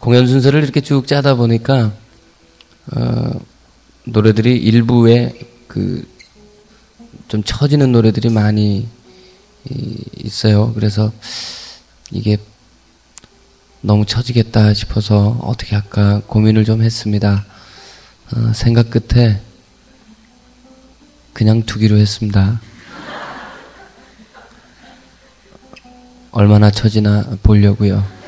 공연 순서를 이렇게 쭉 짜다 보니까 노래들이 일부에 좀 처지는 노래들이 많이 있어요. 그래서 이게 너무 처지겠다 싶어서 어떻게 할까 고민을 좀 했습니다. 생각 끝에 그냥 두기로 했습니다. 얼마나 처지나 보려고요.